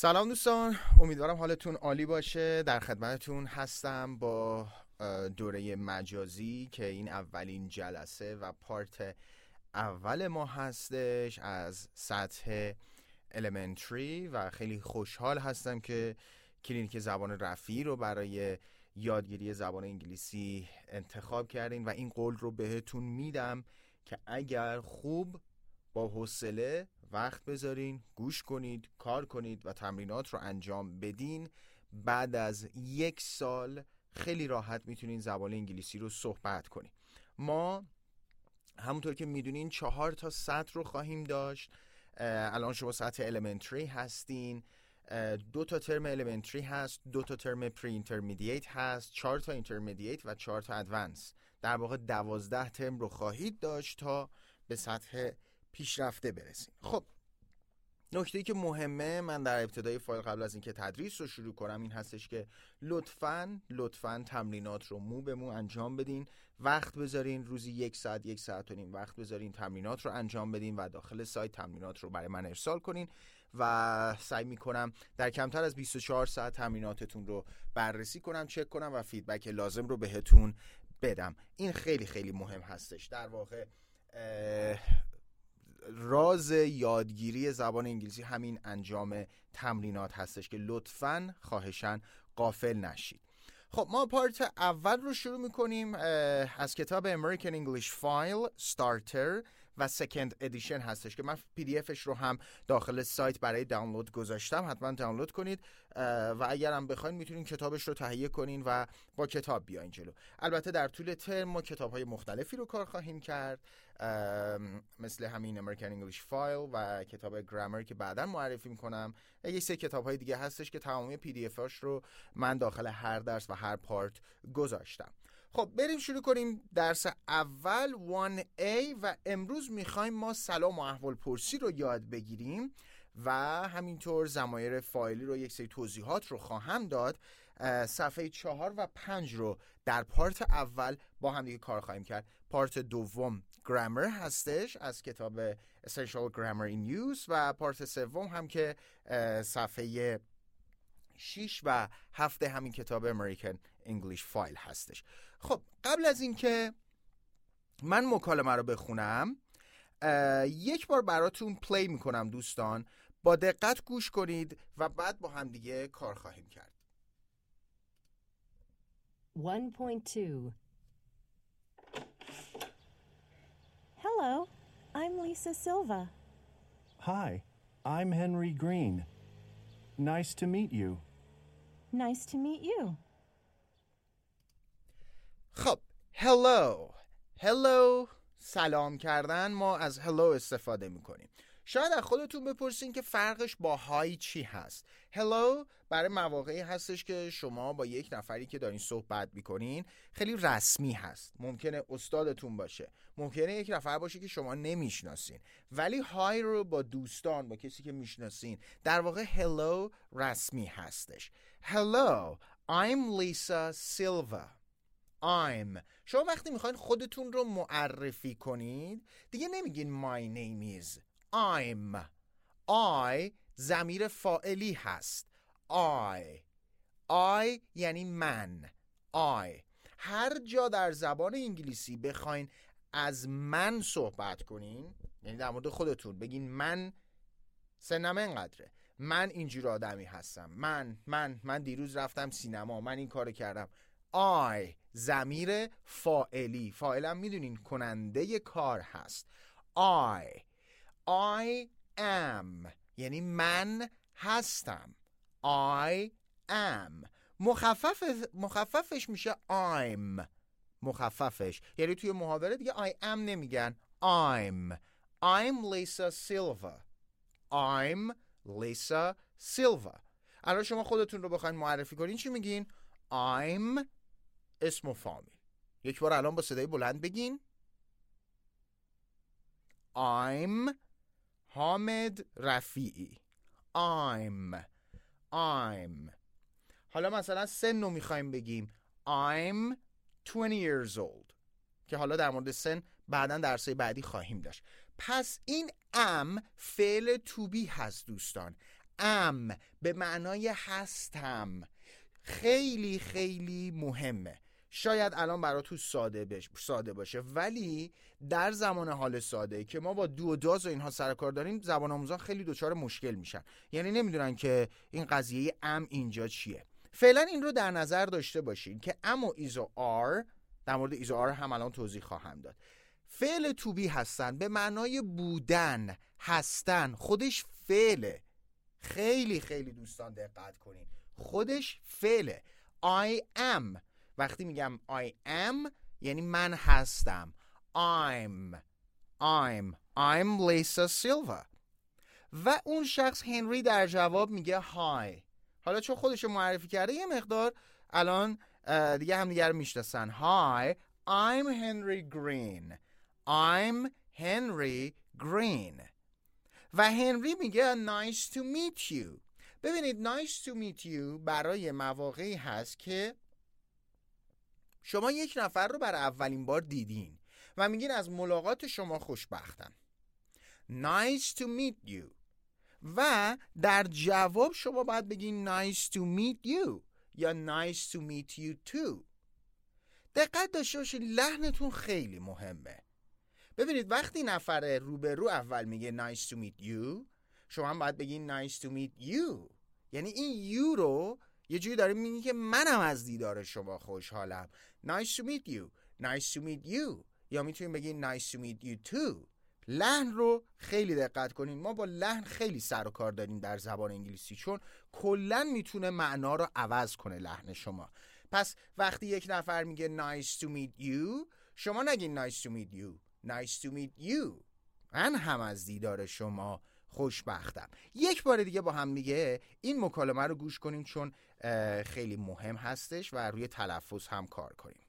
سلام دوستان، امیدوارم حالتون عالی باشه. در خدمتتون هستم با دوره مجازی که این اولین جلسه و پارت اول ما هستش از سطح elementary و خیلی خوشحال هستم که کلینیک زبان رفیعی رو برای یادگیری زبان انگلیسی انتخاب کردین و این قول رو بهتون میدم که اگر خوب با حوصله وقت بذارین، گوش کنید، کار کنید و تمرینات رو انجام بدین، بعد از 1 سال خیلی راحت میتونین زبان انگلیسی رو صحبت کنید. ما همونطور که میدونین 4 تا سطح رو خواهیم داشت. الان شما سطح elementary هستین، 2 تا ترم elementary هست، 2 تا ترم pre intermediate هست، 4 تا intermediate و 4 تا advance. در واقع 12 ترم رو خواهید داشت تا به سطح پیشرفته برسیم. خب نکته‌ای که مهمه، من در ابتدای فایل قبل از اینکه تدریس رو شروع کنم این هستش که لطفاً تمرینات رو مو به مو انجام بدین، وقت بذارین، روزی 1 ساعت و نیم وقت بذارین تمرینات رو انجام بدین و داخل سایت تمرینات رو برای من ارسال کنین و سعی میکنم در کمتر از 24 ساعت تمریناتتون رو بررسی کنم، چک کنم و فیدبک لازم رو بهتون بدم. این خیلی خیلی مهم هستش. در واقع راز یادگیری زبان انگلیسی همین انجام تمرینات هستش که لطفاً خواهشاً غافل نشید. خب ما پارت اول رو شروع میکنیم از کتاب American English File Starter و Second Edition هستش که من PDF-ش رو هم داخل سایت برای دانلود گذاشتم، حتما دانلود کنید و اگر هم بخواید میتونین کتابش رو تهیه کنین و با کتاب بیاین جلو. البته در طول ترم ما کتاب‌های مختلفی رو کار خواهیم کرد، مثل همین American English File و کتاب گرامر که بعداً معرفی میکنم. یه سری کتاب‌های دیگه هستش که تمامی PDF-هاش رو من داخل هر درس و هر پارت گذاشتم. خب بریم شروع کنیم درس اول 1A و امروز میخوایم ما سلام و احوال پرسی رو یاد بگیریم و همینطور ضمایر فاعلی رو یک سری توضیحات رو خواهم داد. صفحه 4 و 5 رو در پارت اول با هم دیگه کار خواهیم کرد. پارت دوم گرامر هستش از کتاب Essential Grammar in Use و پارت سوم هم که صفحه 6 و 7 همین کتاب American English File هستش. خب قبل از اینکه من مکالمه رو بخونم یک بار براتون پلی میکنم دوستان، با دقت گوش کنید و بعد با هم دیگه کار خواهیم کرد. 1.2 Hello, I'm Lisa Silva. Hi, I'm Henry Green. Nice to meet you. Nice to meet you. خب hello سلام کردن، ما از hello استفاده میکنیم. شاید از خودتون بپرسین که فرقش با های چی هست. hello برای مواقعی هستش که شما با یک نفری که دارین صحبت میکنین خیلی رسمی هست، ممکنه استادتون باشه، ممکنه یک نفر باشه که شما نمیشناسین، ولی های رو با دوستان، با کسی که میشناسین، در واقع hello رسمی هستش. Hello, I'm Lisa Silva. شما وقتی میخواین خودتون رو معرفی کنید دیگه نمیگین my name is. I ضمیر فاعلی هست. I یعنی من. هر جا در زبان انگلیسی بخواین از من صحبت کنین، یعنی در مورد خودتون بگین من سنم اینقدره، من اینجور آدمی هستم، من دیروز رفتم سینما، من این کارو کردم. ضمیر فاعلی، فاعلم میدونین کننده کار هست. I am یعنی من هستم. I am مخففش میشه I'm. مخففش یعنی توی محاوره دیگه I am نمیگن، I'm Lisa Silva. I'm Lisa Silva. الان شما خودتون رو بخواین معرفی کنین چی میگین؟ I'm اسم و فامیل. یک بار الان با صدای بلند بگین. I'm حامد رفیعی. I'm حالا مثلا سن رو میخوایم بگیم I'm 20 years old که حالا در مورد سن بعداً درسای بعدی خواهیم داشت. پس این am فعل to be هست دوستان. am به معنای هستم خیلی خیلی مهمه. شاید الان براتون ساده باشه، ولی در زمان حال ساده که ما با دو و داز و اینها سر کار داریم، زبان آموزان خیلی دچار مشکل میشن، یعنی نمیدونن که این قضیه ام اینجا چیه. فعلا این رو در نظر داشته باشین که ام و ایز و آر، در مورد ایز و آر هم الان توضیح خواهم داد، فعل تو بی هستن به معنای بودن، هستن، خودش فعله. خیلی خیلی دوستان دقت کنین، خودش فعله. I am، وقتی میگم I am یعنی من هستم. I'm Lisa Silva. و اون شخص هنری در جواب میگه های. حالا چون خودشو معرفی کرده یه مقدار الان دیگه هم دیگه رو میشناسن. Hi, I'm Henry Green. I'm Henry Green. و هنری میگه nice to meet you. ببینید nice to meet you برای مواقعی هست که شما یک نفر رو برای اولین بار دیدین و میگین از ملاقات شما خوشبختم. Nice to meet you. و در جواب شما باید بگین nice to meet you یا nice to meet you too. دقت داشته باشید لحنتون خیلی مهمه. ببینید وقتی نفر روبرو اول میگه nice to meet you، شما هم باید بگین nice to meet you. یعنی این you رو یه جوری داره میگه که منم از دیدار شما خوشحالم. Nice to meet you. Nice to meet you. یا میتونیم بگین nice to meet you too. لحن رو خیلی دقت کنین. ما با لحن خیلی سر و کار داریم در زبان انگلیسی، چون کلن میتونه معنا رو عوض کنه لحن شما. پس وقتی یک نفر میگه nice to meet you، شما نگین nice to meet you. Nice to meet you. من هم از دیدار شما خوشبختم. یک بار دیگه با هم دیگه این مکالمه رو گوش کنیم، چون خیلی مهم هستش و روی تلفظ هم کار کنیم.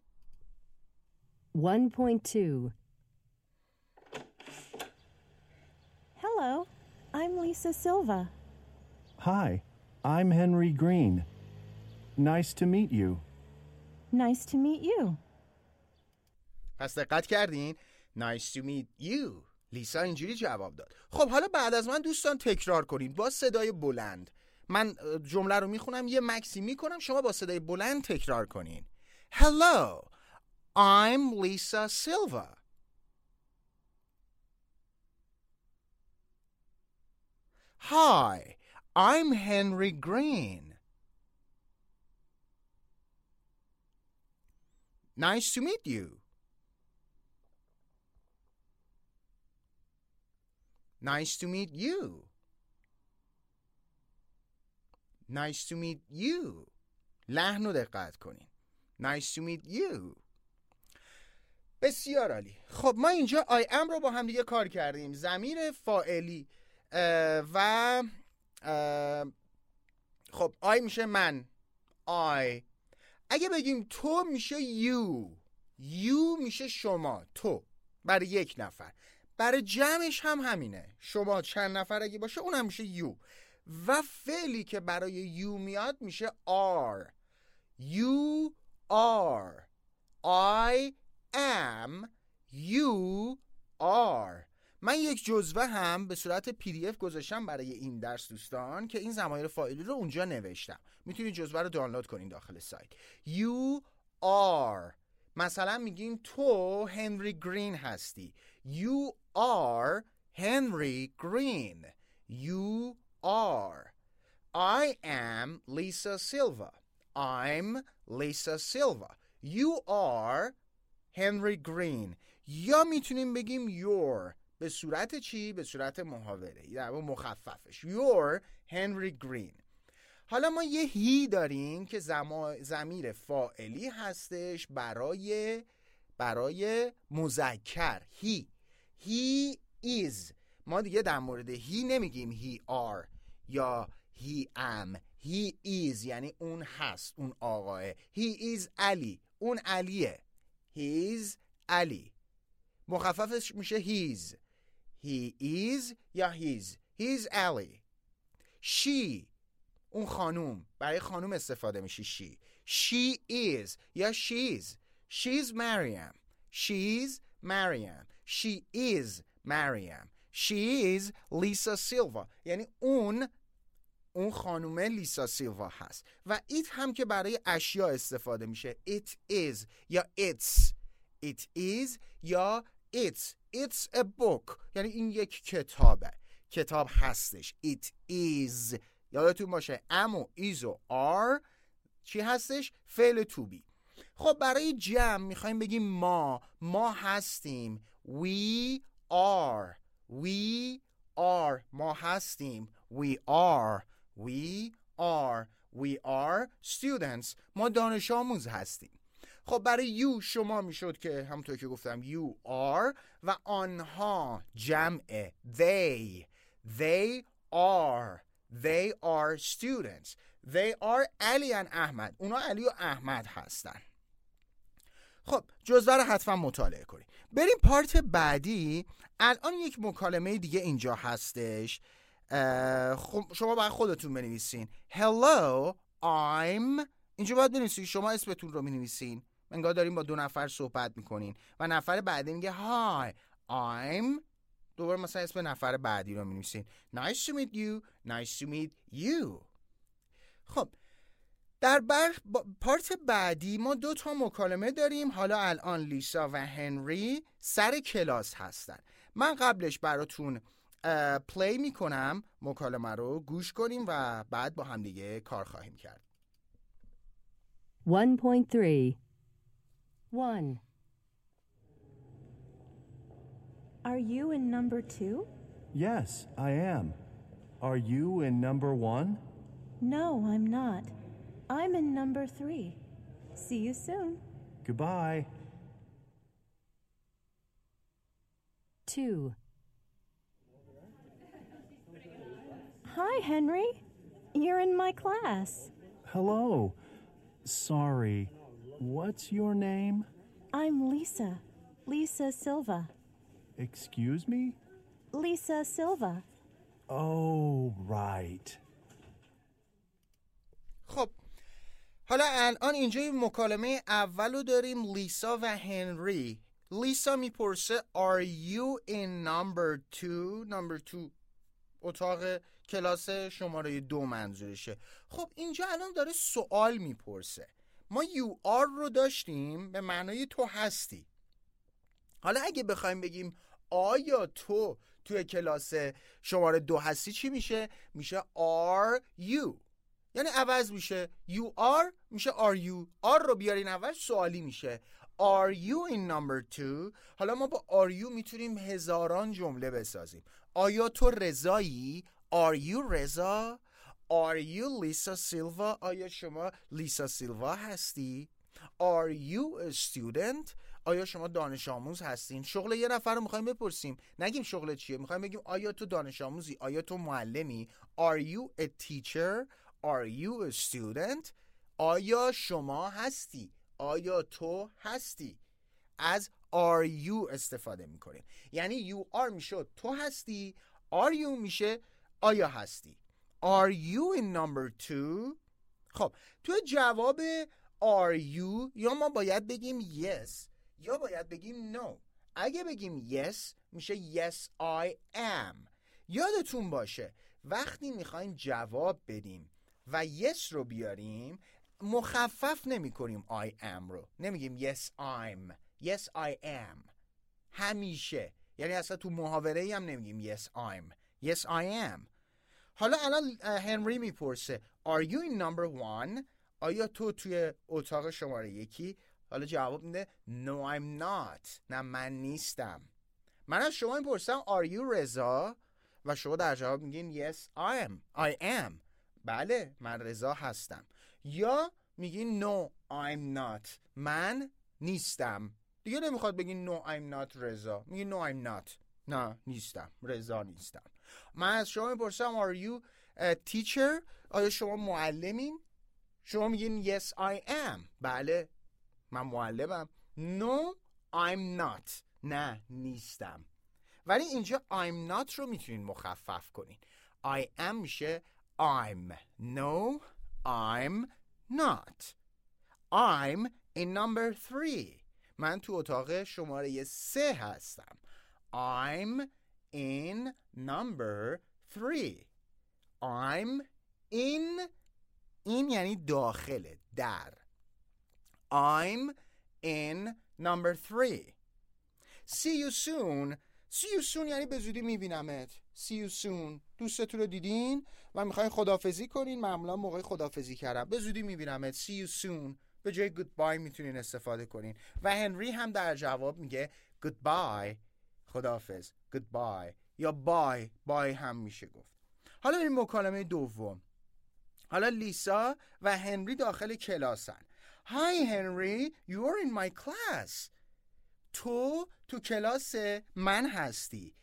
1.2 Hello, I'm Lisa Silva. Hi, I'm Henry Green. Nice to meet you. Nice to meet you. پس دقت کردین؟ Nice to meet you. لیسا اینجوری جواب داد. خب حالا بعد از من دوستان تکرار کنید با صدای بلند. من جمله رو میخونم، یه مکسی میکنم، شما با صدای بلند تکرار کنین. Hello, I'm Lisa Silva. Hi, I'm Henry Green. Nice to meet you. Nice to meet you. Nice to meet you. لحن رو دقت کنین. Nice to meet you. بسیار عالی. خب ما اینجا I am رو با هم دیگه کار کردیم. ضمیر فاعلی و خب I میشه من. I. اگه بگیم تو میشه you. You میشه شما. تو. برای یک نفر. برای جمعش هم همینه. شما چند نفر اگه باشه اون هم میشه you. و فعلی که برای you میاد میشه are. You are. I am. You are. من یک جزوه هم به صورت PDF گذاشتم برای این درس دوستان که این ضمایر فاعلی رو اونجا نوشتم. میتونید جزوه رو دانلود کنین داخل سایت. You are. مثلا میگین تو هنری گرین هستی. You are Henry Green. You are. I am Lisa Silva. I'm Lisa Silva. You are Henry Green. یا میتونیم بگیم you're به صورت چی؟ به صورت محاوره، یعنی مخففش. You're Henry Green. حالا ما یه هی داریم که ضمیر فاعلی هستش برای مذکر. He is. ما دیگه در مورد هی نمیگیم he are یا he am. He is یعنی اون هست، اون آقاه. He is Ali. اون علیه. He is Ali. مخففش میشه his. He is یا his. He is Ali. She. اون خانوم. برای خانوم استفاده میشه she. She is یا she's. She's Mariam. She's Mariam. She is Mariam. She is Lisa Silva. یعنی اون اون خانوم لیسا سیلوا هست و ایت هم که برای اشیا استفاده میشه. it is یا it is یا it's a book، یعنی این یک کتاب هستش. it is، یادتون باشه am و is و are چی هستش؟ فعل to be. خب برای جمع میخوایم بگیم ما هستیم. we are ما هستیم. we are students، ما دانش آموز هستیم. خب برای you شما میشد که همونطور که گفتم you are و آنها جمع they are students. they are علی and احمد، اونا علی و احمد هستن. خب جزوه رو حتما مطالعه کنید. بریم پارت بعدی. الان یک مکالمه دیگه اینجا هستش. خب شما باید خودتون بنویسین hello I'm، اینجا باید بنویسین شما اسمتون رو بنویسین. انگار داریم با 2 نفر صحبت میکنین و نفر بعدی میگه hi I'm، دوباره مثلا اسم نفر بعدی رو می‌نویسین. Nice to meet you. خب در پارت بعدی ما 2 تا مکالمه داریم. حالا الان لیسا و هنری سر کلاس هستن. من قبلش براتون پلی میکنم، مکالمه رو گوش کنیم و بعد با هم دیگه کار خواهیم کرد. 1.3 1 Are you in number 2? Yes, I am. Are you in number 1? No, I'm not. I'm in number 3. See you soon. Goodbye. 2 Hi, Henry. You're in my class. Hello. Sorry. What's your name? I'm Lisa. Lisa Silva. Excuse me? Lisa Silva. Oh, right. خب حالا الان اینجا مکالمه اولو داریم لیسا و هنری. لیسا میپرسه Are you in number 2? number 2 اتاق کلاس شماره 2 منظورشه. خب اینجا الان داره سوال میپرسه. ما you are رو داشتیم به معنای تو هستی. حالا اگه بخوایم بگیم آیا تو توی کلاس شماره 2 هستی چی میشه؟ میشه are you، یعنی عوض میشه. you are میشه are you. are رو بیارین اول سوالی میشه. are you in number 2؟ حالا ما با are you میتونیم هزاران جمله بسازیم. آیا تو رضایی؟ are you رضا؟ are you لیسا سیلوا؟ آیا شما لیسا سیلوا هستی؟ are you a student؟ آیا شما دانش آموز هستین؟ شغل یه نفر رو میخوایم بپرسیم، نگیم شغل چیه، میخوایم بگیم آیا تو دانش آموزی؟ آیا تو معلمی؟ are you a teacher؟ are you a student؟ آیا شما هستی؟ آیا تو هستی؟ از are you استفاده میکنیم. یعنی you are میشه تو هستی، are you میشه آیا هستی. are you in number 2؟ خب تو جواب are you یا ما باید بگیم yes یا باید بگیم no. اگه بگیم yes میشه yes I am. یادتون باشه وقتی میخوایم جواب بدیم و yes رو بیاریم مخفف نمی کنیم I am رو، نمیگیم yes I'm، yes I am همیشه. یعنی اصلا تو محاوره هم نمیگیم yes I'm، yes I am. حالا الان هنری میپرسه Are you in number 1؟ آیا تو توی اتاق شماره 1؟ حالا جواب میده No I'm not، نه من نیستم. من از شما میپرسم Are you رضا؟ و شما در جواب میگین Yes I am. بله من رضا هستم. یا میگین No I'm not، من نیستم. دیگه نمیخواد بگین No I'm not رضا، میگین No I'm not، نه نیستم، رضا نیستم. من از شما میپرسم Are you a teacher؟ آیا شما معلمین؟ شما میگین Yes I am، بله من معلمم. No I'm not، نه نیستم. ولی اینجا I'm not رو میتونین مخفف کنین. I am میشه I'm. No I'm not. I'm in number 3. من تو اتاق شماره 3 هستم. I'm in number 3. I'm این یعنی داخله، در. I'm in number 3. See you soon. See you soon یعنی به زودی میبینمت. See you soon. دوستتون رو دیدین و میخواین خداحافظی کنین. معمولا موقع خداحافظی کردن به زودی میبینمت. See you soon. به جای goodbye میتونین استفاده کنین. و هنری هم در جواب میگه goodbye. خداحافظ. goodbye. یا bye هم میشه گفت. حالا بریم مکالمه دوم. حالا لیسا و هنری داخل کلاسن. Hi Henry, you're in my class. تو کلاس من هستی.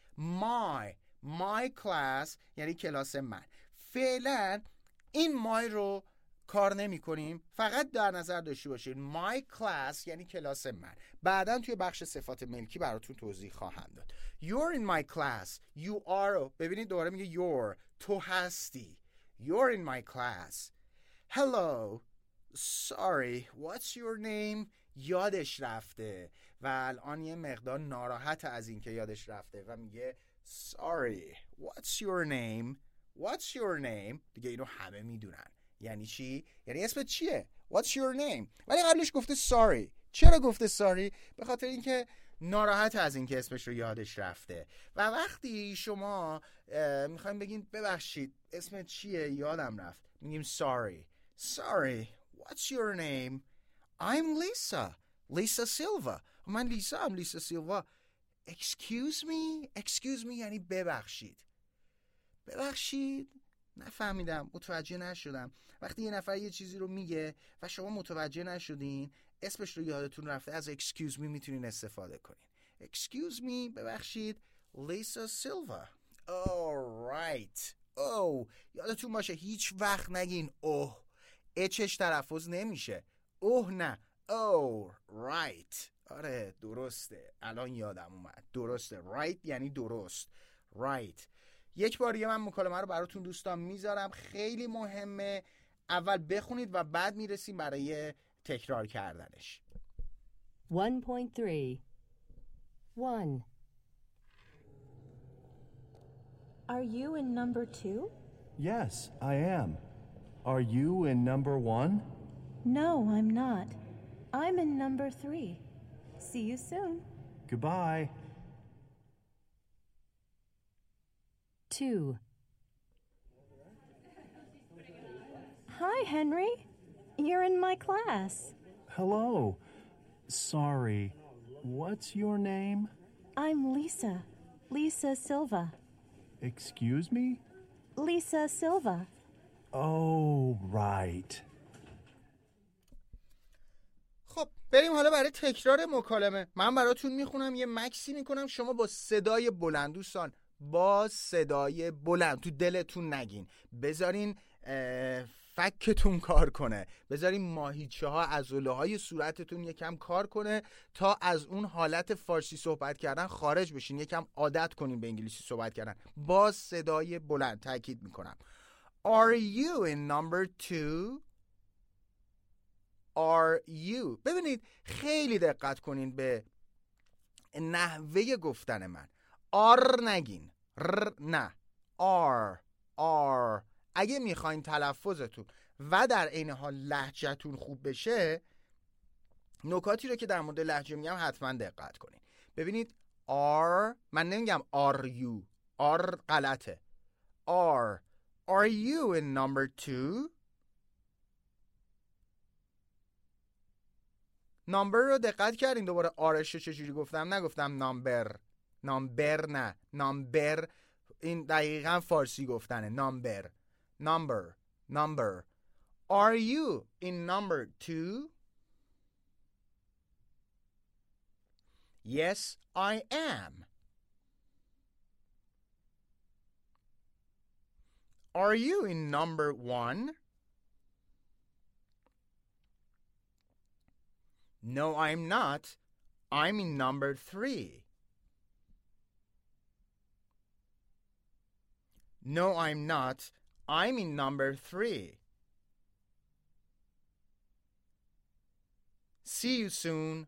My class یعنی کلاس من. فعلا این my رو کار نمی کنیم، فقط در نظر داشته باشید my class یعنی کلاس من. بعداً توی بخش صفات ملکی براتون توضیح خواهم داد. You're in my class. You are. ببینید دوباره میگه you're. تو هستی. You're in my class. Hello. Sorry. What's your name? یادش رفته و الان یه مقدار ناراحت از این که یادش رفته و میگه Sorry. What's your name? What's your name? دیگه اینو همه میدونن. یعنی چی؟ یعنی اسمت چیه؟ What's your name? ولی قبلش گفته sorry. چرا گفته sorry؟ به خاطر اینکه ناراحت از این که اسمش رو یادش رفته. و وقتی شما میخوایم بگین ببخشید اسمت چیه؟ یادم رفت. میگیم sorry. Sorry. What's your name? I'm Lisa. Lisa Silva. من لیسا هم. لیسا سیلوا. Excuse me? Excuse me یعنی ببخشید. ببخشید؟ نفهمیدم، متوجه نشدم. وقتی یه نفر یه چیزی رو میگه و شما متوجه نشدین، اسمش رو یادتون رفته، از excuse me میتونین استفاده کنین. Excuse me، ببخشید. Lisa Silva. Oh, right. Oh، یادتون باشه هیچ وقت نگین اوه. اچش تلفظ نمیشه. اوه نه. Oh, right. آره درسته. الان یادم اومد. درسته. Right یعنی درست. Right. یک بار یه من مکالمه رو براتون دوستان میذارم، خیلی مهمه. اول بخونید و بعد میرسیم برای تکرار کردنش. 1.3 1 Are you in number 2? Yes, I am. Are you in number 1? No, I'm not. I'm in number 3. See you soon. Goodbye. 2 Hi, Henry. You're in my class. Hello. Sorry. What's your name? I'm Lisa. Lisa Silva. Excuse me? Lisa Silva. Oh, right. خب بریم حالا برای تکرار مکالمه. من براتون میخونم، یه مکسی میکنم، شما با صدای بلند دوستان، با صدای بلند، تو دلتون نگین، بذارین فکتون کار کنه، بذارین ماهیچه ها عضله های صورتتون یکم کار کنه تا از اون حالت فارسی صحبت کردن خارج بشین، یکم عادت کنین به انگلیسی صحبت کردن. با صدای بلند تاکید میکنم. Are you in number 2? Are you؟ ببینید خیلی دقت کنین به نحوه گفتن من. are نگین، نه. are. اگه میخواین تلفظتون و در عین حال لهجه‌تون خوب بشه، نکاتی رو که در مورد لهجه میگم حتما دقت کنین. ببینید are، من نمیگم are you. are غلطه. Are you in number 2? نامبر رو دقت کردین دوباره آرش رو چجوری گفتم؟ نگفتم نامبر نه. نامبر این دقیقا فارسی گفتنه. نامبر. Are you in number 2? Yes, I am. Are you in number 1? No, I'm not. I'm in number 3. No, I'm not. I'm in number 3. See you soon.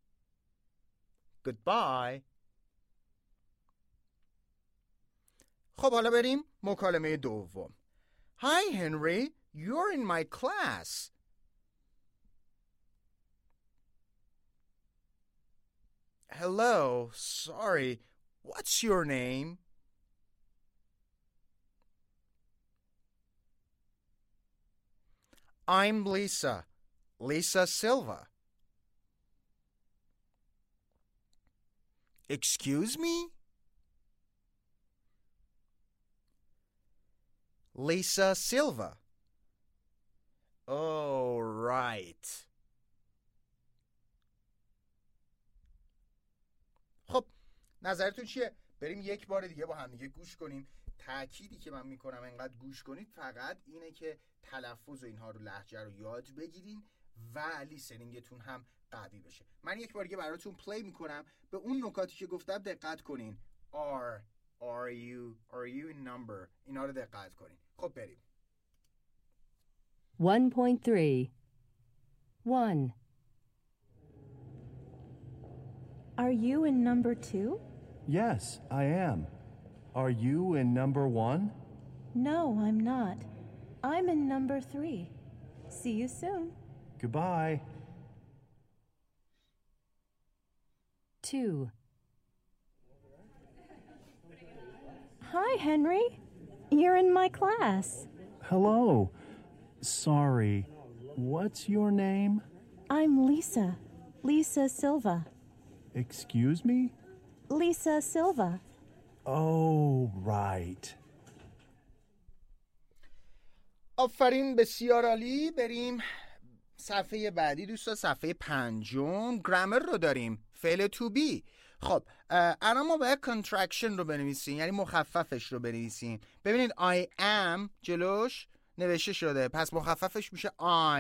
Goodbye. خب حالا بریم مکالمه دوم. Hi Henry, you're in my class. Hello, sorry, what's your name? I'm Lisa, Lisa Silva. Excuse me? Lisa Silva. Oh, right. خب نظرتون چیه؟ بریم یک بار دیگه با هم دیگه گوش کنیم. تأکیدی که من میکنم انقدر گوش کنید فقط اینه که تلفظ و اینها رو لهجه رو یاد بگیرین و لیسنینگتون هم قوی بشه. من یک بار دیگه براتون پلی میکنم. به اون نکاتی که گفتم دقت کنین. Are you in number. اینا رو دقت کنین. خب بریم. 1.3 1. Are you in number 2? Yes, I am. Are you in number 1? No, I'm not. I'm in number 3. See you soon. Goodbye. 2. Hi, Henry. You're in my class. Hello. Sorry. What's your name? I'm Lisa. Lisa Silva. Excuse me? Lisa Silva. Oh, right. آفرین، بسیار عالی. بریم صفحه بعدی دوستا. صفحه 5 گرامر رو داریم. فعل تو بی. خب الان ما باید contraction رو بنویسیم، یعنی مخففش رو بنویسیم. ببینید I am جلوش نوشته شده، پس مخففش میشه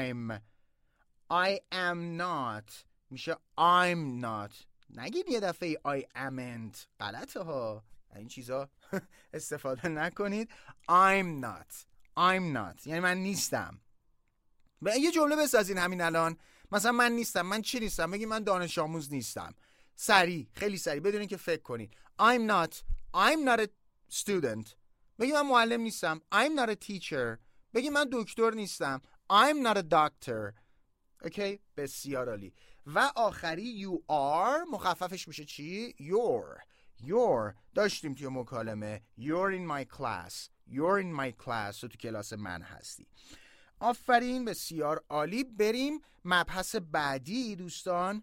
I am not میشه I'm not. نگید یه دفعه I amn't، غلطه ها، این چیزا استفاده نکنید. I'm not یعنی من نیستم. یه جمله بسازین همین الان، مثلا من نیستم. من چی نیستم؟ بگید من دانش آموز نیستم. خیلی سریع بدون اینکه فکر کنید. I'm not a student. بگید من معلم نیستم. I'm not a teacher. بگید من دکتر نیستم. I'm not a doctor. اوکی؟ بسیار عالی. و آخری you are مخففش میشه چی؟ You're داشتیم توی مکالمه. You're in my class. تو کلاس من هستی. آفرین، بسیار عالی. بریم مبحث بعدی دوستان.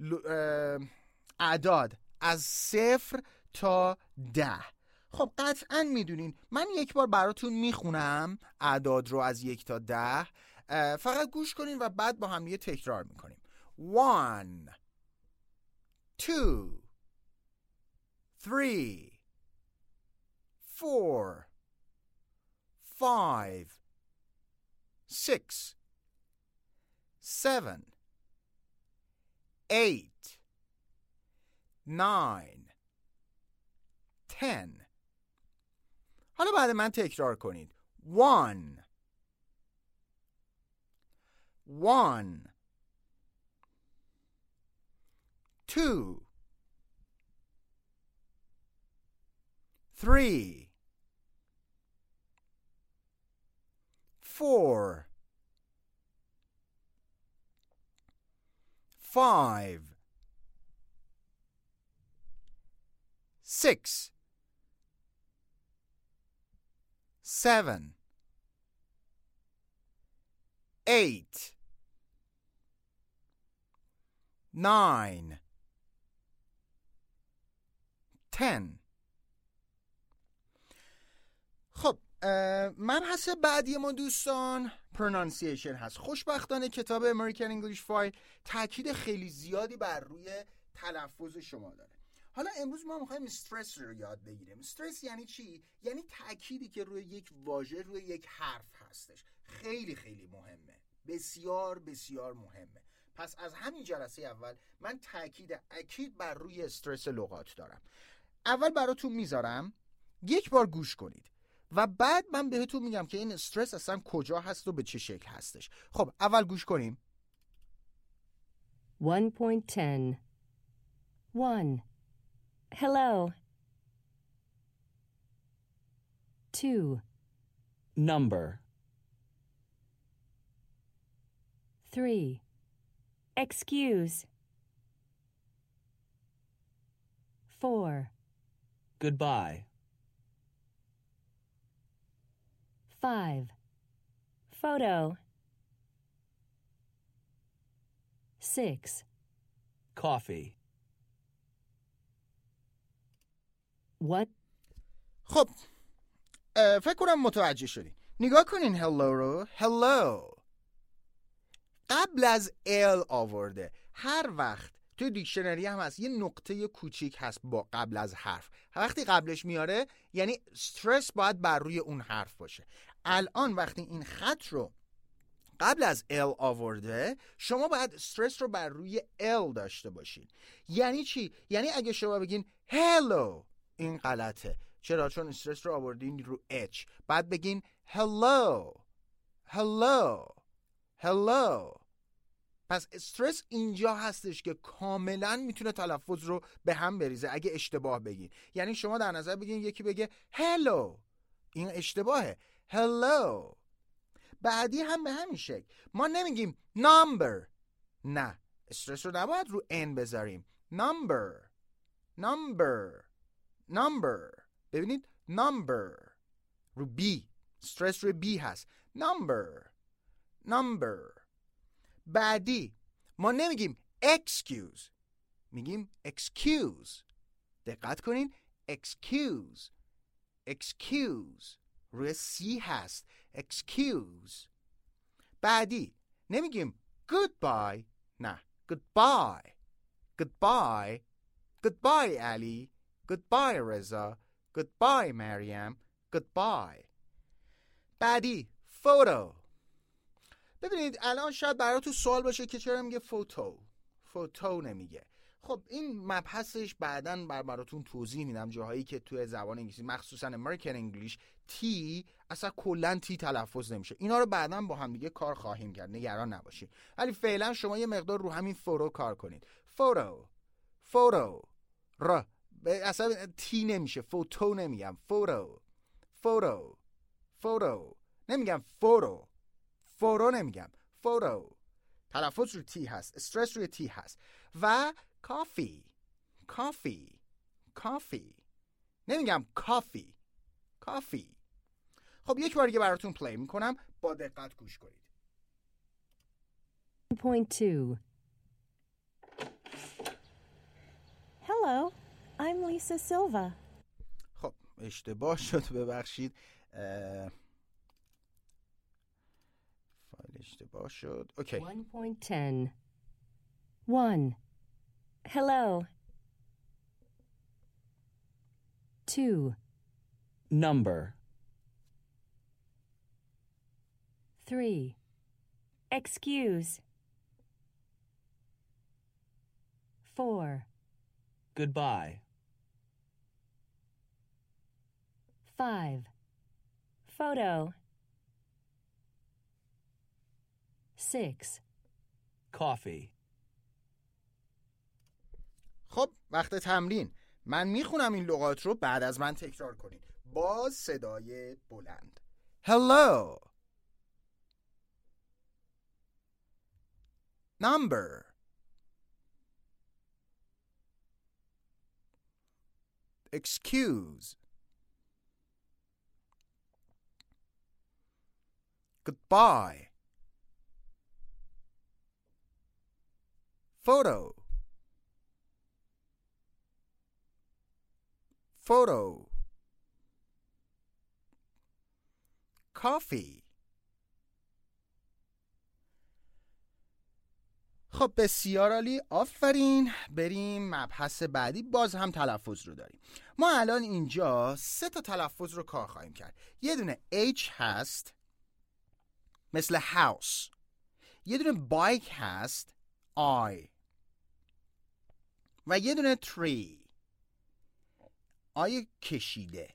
اعداد از 0 تا 10. خب قطعا میدونین من یک بار براتون میخونم اعداد رو از 1 تا 10. فقط گوش کنین و بعد با هم یه تکرار میکنیم. 1 2 3 4 5 6 7 8 9 10. حالا بعد من تکرار کنید. 1 2 3 4 5 6 7 8 9 10. خب مبحث بعدی ما دوستان pronunciation هست. خوشبختانه کتاب American English File تاکید خیلی زیادی بر روی تلفظ شما داره. حالا امروز ما میخوایم استرس رو یاد بگیریم. استرس یعنی چی؟ یعنی تأکیدی که روی یک واژه، روی یک حرف هستش. خیلی خیلی مهمه. بسیار بسیار مهمه. پس از همین جلسه اول من تأکید اکید بر روی استرس لغات دارم. اول براتون میذارم یک بار گوش کنید و بعد من بهتون میگم که این استرس اصلا کجا هست و به چه شکل هستش. خب اول گوش کنیم. 1.10 1. Hello. 2, Number. 3. Excuse. 4, Goodbye. 5. Photo. 6. Coffee. What? خب فکر کنم متوجه شدین. نگاه کنین hello رو. hello قبل از ال آورده. هر وقت توی دیکشنری هم هست یه نقطه کوچیک هست با قبل از حرف. وقتی قبلش میاره یعنی استرس باید بر روی اون حرف باشه. الان وقتی این خط رو قبل از ال آورده شما باید استرس رو بر روی ال داشته باشین. یعنی چی؟ یعنی اگه شما بگین hello این غلطه. چرا؟ چون استرس رو آوردین رو اچ. بعد بگین hello hello hello. پس استرس اینجا هستش که کاملا میتونه تلفظ رو به هم بریزه اگه اشتباه بگین. یعنی شما در نظر بگین یکی بگه hello این اشتباهه. hello. بعدی هم به همین شکل. ما نمیگیم number. نه استرس رو نباید رو n بذاریم. number number number. ببینید number رو b. استرس رو b هست. number number. بعدی ما نمیگیم excuse. میگیم excuse. دقت کنین excuse excuse روی c هست. excuse. بعدی نمیگیم goodbye. نه goodbye goodbye goodbye علی goodbye رضا goodbye مریم goodbye. بعدی photo. ببینید الان شاید براتون سوال باشه که چرا میگه فوتو نمیگه. خب این مبحثش بعداً براتون توضیح میدم. جاهایی که توی زبان انگلیسی مخصوصا امریکن انگلیش تی اصلا کلا تی تلفظ نمیشه. اینا رو بعداً با هم دیگه کار خواهیم کرد. نگران نباشید. ولی فعلا شما یه مقدار رو همین فورو کار کنید. فوتو ر اصلا تی نمیشه. فوتو نمیگم. فوتو نمیگم. فورو نمیگم. فوتو تلفظ رو تی هست. استرس روی تی هست. و کافی نمیگم کافی. خب یک بار دیگه براتون پلی میکنم. با دقت گوش کنید. 1.2. Hello, I'm Lisa Silva. خب اشتباه شد ببخشید. فایل اشتباه شد. اوکی. 1.10. 1. Hello. 2. Number. 3. Excuse. 4. Goodbye. 5. Photo. 6. Coffee. خب وقت تمرین. من میخونم این لغات رو بعد از من تکرار کنید با صدای بلند. Hello. Number. Excuse. Goodbye. Photo. Coffee. خب بسیار عالی. آفرین. بریم مبحث بعدی. باز هم تلفظ رو داریم. ما الان اینجا 3 تا تلفظ رو کار خواهیم کرد. یه دونه H هست مثل house. یه دونه bike هست I. و یه دونه tree آیه کشیده.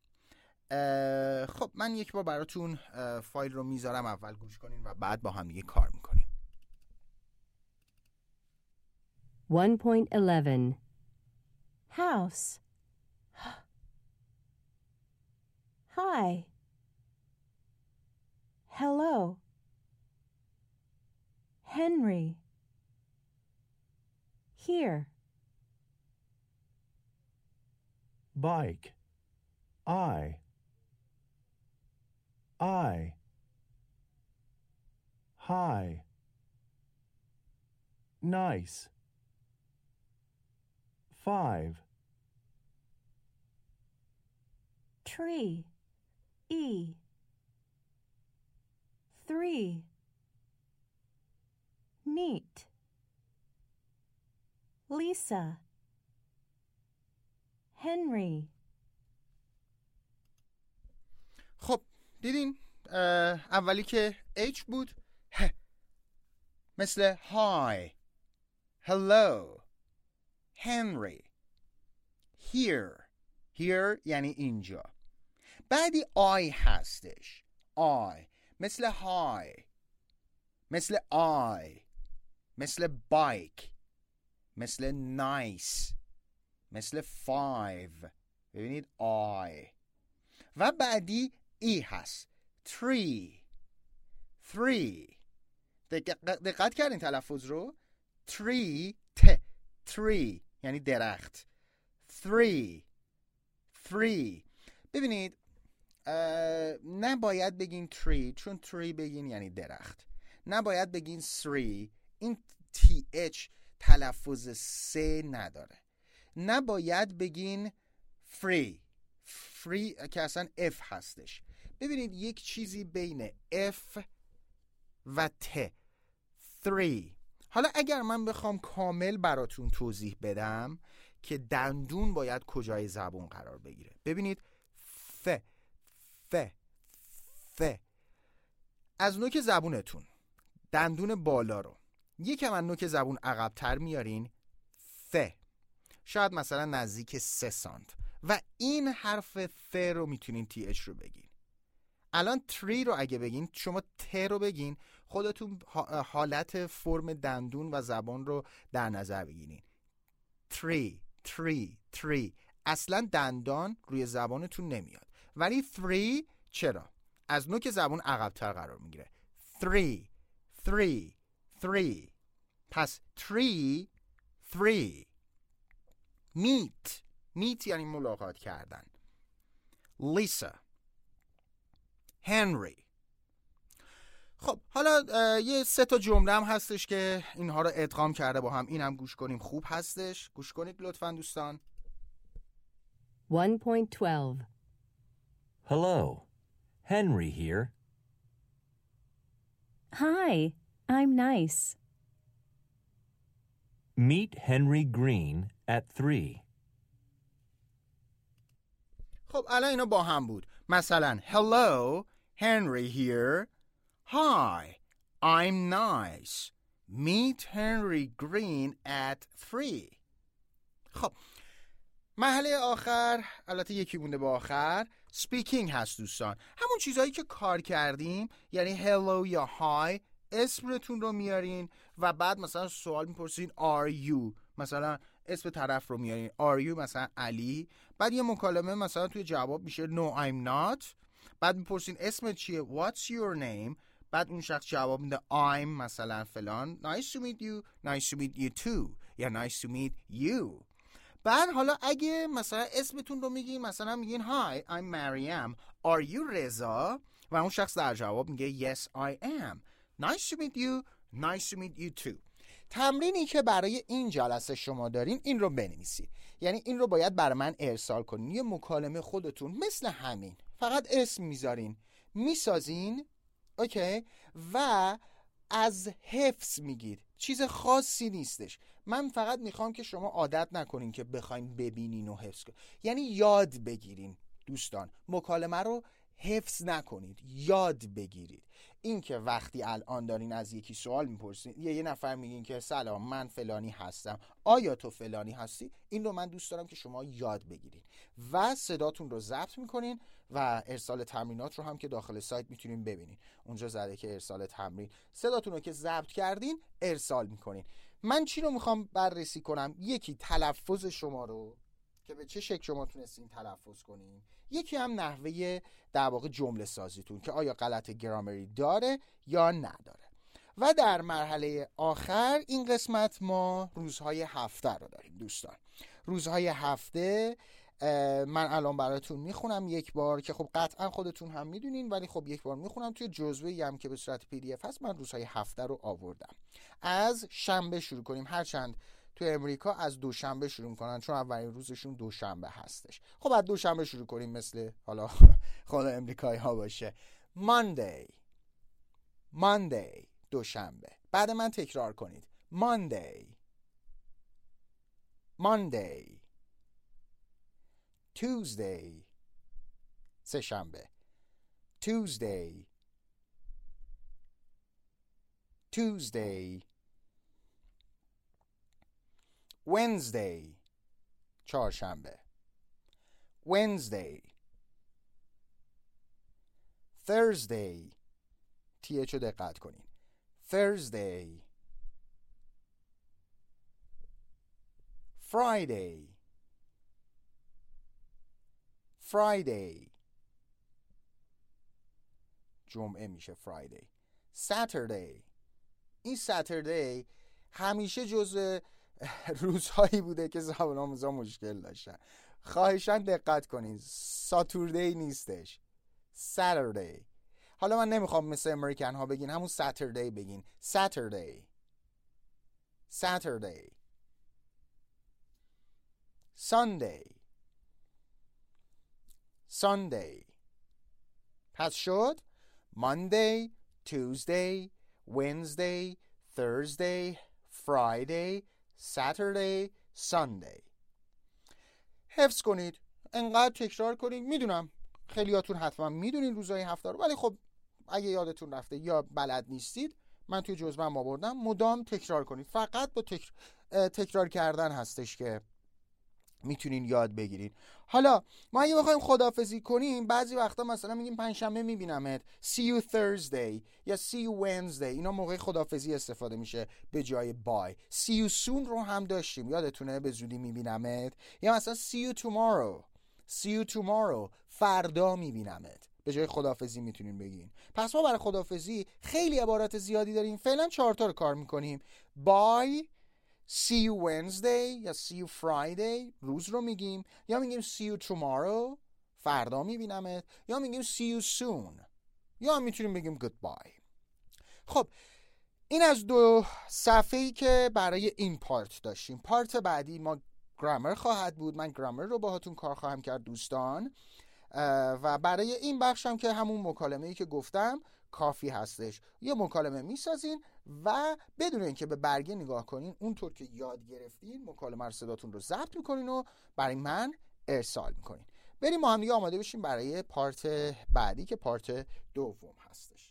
خب من یک بار براتون فایل رو میذارم. اول گوش کنین و بعد با هم دیگه کار میکنیم. 1.11. House. Hi. Hello. Henry. Here. Bike. I. Hi. Nice. 5. Tree. E. 3. Meet. Lisa. Henry. خب دیدین اولی که H بود مثل hi, hello, Henry, here یعنی اینجا. بعدی I هستش I مثل hi، مثل I، مثل bike، مثل nice، مثل 5. ببینید I. و بعدی E هست tree. دقت کردین تلفظ رو؟ tree یعنی درخت. 3 ببینید نباید بگین tree چون tree بگین یعنی درخت. نباید بگین 3 این th تلفظ سه نداره. نباید بگین free که اصلا F هستش. ببینید یک چیزی بین F و T 3. حالا اگر من بخوام کامل براتون توضیح بدم که دندون باید کجای زبون قرار بگیره. ببینید ف از نوک زبونتون دندون بالا رو یکم از نوک زبون عقب‌تر میارین شاید مثلا نزدیک 3 سانت و این حرف ث رو میتونین th رو بگین. الان 3 رو اگه بگین شما ت رو بگین خودتون حالت فرم دندون و زبان رو در نظر بگیرین. 3 اصلا دندان روی زبانتون نمیاد ولی 3 چرا؟ از نوک زبان عقب‌تر قرار میگیره. 3 پس 3 meet یعنی ملاقات کردن. لیسا هنری. خب حالا یه 3 تا جمله هم هستش که اینها رو ادغام کرده با هم. این هم گوش کنیم خوب هستش. گوش کنید لطفاً دوستان. 1.12 Hello. Henry here. Hi, I'm nice. Meet Henry Green at 3. خب الان اینا با هم بود. مثلا Hello, Henry here. Hi, I'm nice. Meet Henry Green at 3. خب مرحله آخر البته یکی مونده با آخر speaking هست دوستان. همون چیزهایی که کار کردیم یعنی hello یا hi اسمتون رو میارین و بعد مثلا سوال میپرسین are you مثلا اسم طرف رو میارین are you مثلا علی بعد یه مکالمه مثلا توی جواب میشه no I'm not بعد میپرسین اسمت چیه what's your name بعد اون شخص جواب میده I'm مثلا فلان nice to meet you too یا nice to meet you. بعد حالا اگه مثلا اسمتون رو میگین مثلا میگین Hi I'm Mariam Are you رضا و اون شخص در جواب میگه Yes I am Nice to meet you too. تمرینی که برای این جلسه شما دارین این رو بنویسید. یعنی این رو باید برای من ارسال کنین. یه مکالمه خودتون مثل همین فقط اسم میذارین میسازین اوکی و از حفظ میگید. چیز خاصی نیستش. من فقط میخوام که شما عادت نکنین که بخواین ببینین و حفظ کنین. یعنی یاد بگیرین دوستان. مکالمه رو حفظ نکنید. یاد بگیرید. این که وقتی الان دارین از یکی سوال میپرسین یه نفر میگین که سلام من فلانی هستم آیا تو فلانی هستی این رو من دوست دارم که شما یاد بگیرین و صداتون رو ضبط میکنین و ارسال تمرینات رو هم که داخل سایت میتونین ببینین. اونجا زده که ارسال تمرین. صداتون رو که ضبط کردین ارسال میکنین. من چی رو میخوام بررسی کنم؟ یکی تلفظ شما رو که به چه شکل شما تونستین تلفظ کنین، یکی هم نحوه در واقع جمله سازیتون که آیا غلط گرامری داره یا نداره. و در مرحله آخر این قسمت ما روزهای هفته رو داریم دوستان. روزهای هفته من الان براتون میخونم یک بار که خب قطعا خودتون هم میدونین، ولی خب یک بار میخونم توی جزوه‌ای هم که به صورت PDF هست. من روزهای هفته رو آوردم. از شنبه شروع کنیم، هرچند توی امریکا از دوشنبه شروع میکنن چون اولین روزشون دوشنبه هستش. خب از دوشنبه شروع کنیم مثل حالا خود امریکایی ها باشه. Monday دوشنبه. بعد من تکرار کنید. Monday Tuesday سه‌شنبه. Tuesday Wednesday چهارشنبه. Thursday TH رو دقت کنین. Thursday Friday جمعه میشه Friday. Saturday این Saturday همیشه جزء روزهایی بوده که زبان آموزا مشکل داشتن. خواهشاً دقت کنین، ساتوردی نیستش، Saturday. حالا من نمیخوام مثل امریکن ها بگین، همون Saturday بگین. Saturday Sunday پس شد Monday Tuesday Wednesday Thursday Friday Saturday Sunday. حفظ کنید، انقدر تکرار کنید. میدونم خیلیاتون حتما میدونین روزهای هفته رو، ولی خب اگه یادتون رفته یا بلد نیستید، من توی جزوه‌ام آوردم، مدام تکرار کنید. فقط با تکرار کردن هستش که میتونین یاد بگیرید. حالا ما اگه بخوایم خداحافظی کنیم، بعضی وقتا مثلا میگیم پنجشنبه میبینمت، see you Thursday یا see you Wednesday. اینا موقع خداحافظی استفاده میشه به جای bye. see you soon رو هم داشتیم، یادتونه، به زودی میبینمت. یا مثلا see you tomorrow فردا میبینمت. به جای خداحافظی میتونین بگین. پس ما برای خداحافظی خیلی عبارات زیادی داریم. فعلا 4 تا رو کار میکنیم. bye، see you Wednesday یا see you Friday روز رو میگیم، یا میگیم see you tomorrow فردا میبینمت، یا میگیم see you soon، یا میتونیم بگیم goodbye. خب این از 2 صفحه‌ای که برای این پارت داشتیم. پارت بعدی ما گرامر خواهد بود. من گرامر رو باهاتون کار خواهم کرد دوستان، و برای این بخشم که همون مکالمه‌ای که گفتم کافی هستش. یه مکالمه میسازین و بدون اینکه به برگه نگاه کنین، اونطور که یاد گرفتین مکالمه رو صداتون رو ضبط میکنین و برای من ارسال میکنین. بریم ما هم دیگه آماده بشیم برای پارت بعدی که پارت دوم هستش.